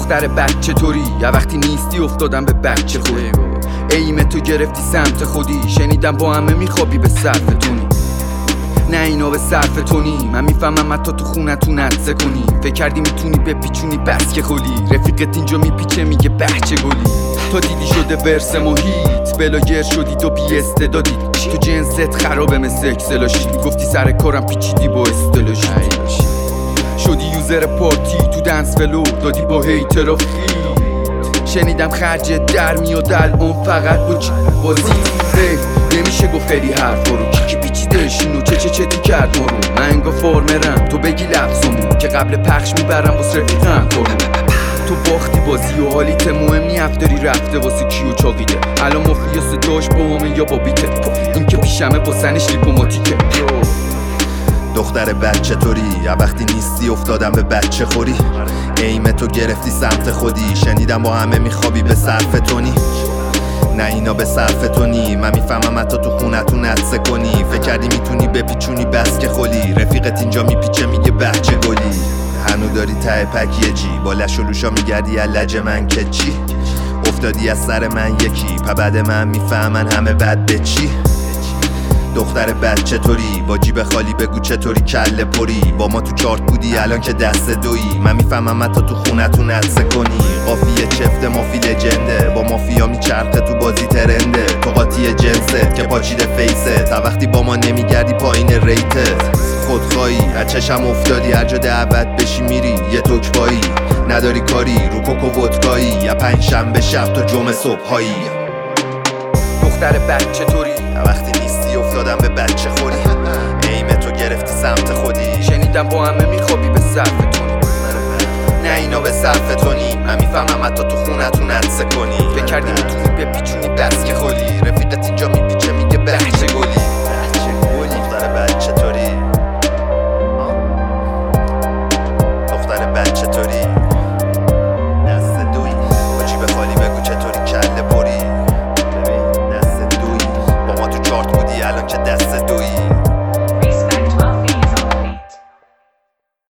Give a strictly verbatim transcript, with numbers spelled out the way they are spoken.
دختر بچه طوری یا وقتی نیستی افتادم به بچه خوری. ایم تو گرفتی سمت خودی، شنیدم با همه میخوابی به صرف تونی. نه اینا به صرف تونی، من میفهمم حتی تو خونه تو نتزه کنی. فکر کردی میتونی بپیچونی بس که خلی، رفیقت اینجا میپیچه میگه بچه گلی. تو دیدی شده ورس محیط، بلاگر شدی تو بی استعدادی. تو جنست خرابه مثل اکسلاشی، گفتی سر کارم پیچیدی با استلاشی. شدی یوزر پارتی تو دنس فلو، دادی با هیتر فیت. شنیدم خرجت در میاد الان فقط با چی بازی. نمیشه گفت خیلی حرف رو کی پیچیدش اینو چه چه چه تی کرد ما رو. من انگار فارمرم تو بگی لفظمون که قبل پخش میبرم واسه رفیقم کارو. تو باختی بازی و حالیت مهم نی افتری رفته واسه کیو چاقیده. الان مافیا صداش با همه یا با بیته، این که پیشمه با سنش دیپلماتیکه. دختر بچه طوری یا وقتی نیستی افتادم به بچه خوری. ایم تو گرفتی سمت خودی، شنیدم با همه میخوابی به صرف تونی. نه اینا به صرف تونی، من میفهمم حتی تو خونه تو نتزه کنی. فکر کردی میتونی بپیچونی بس که خلی، رفیقت اینجا میپیچه میگه بچه گلی. هنو داری ته پکیجی با لش و لوشا میگردی لج من که چی. افتادی از سر من یکی پا بعد من میفهمن همه بد به چی. دختر بچه طوری با جیب خالی بگو چطوری کله پری. با ما تو چارت بودی الان که دست دویی، من میفهمم حتی تو خونه تو نتزه کنی. قافیه چفت مافی لجنده، با مافیا میچرخه تو بازی ترنده. تو قاطی جنست که پاچیده فیسه، تا وقتی با ما نمیگردی پایین ریته. خودخواهی از چشم افتادی، هر جا دعوت بشی میری یه تکبایی. نداری کاری رو کوکو ودکایی، یا پنج شنبه شب تا جمعه صبحایی. دختر بچه طوری وقتی نیستی افتادم به بچه خوری. ایم تو گرفتی سمت خودی، شنیدم با همه میخوابی به صرف تونی. نه اینا به صرف تونی، من میفهمم حتی تو خونه تو نتزه کنی. فکر کردی میتونی بپیچونی بس که خلی،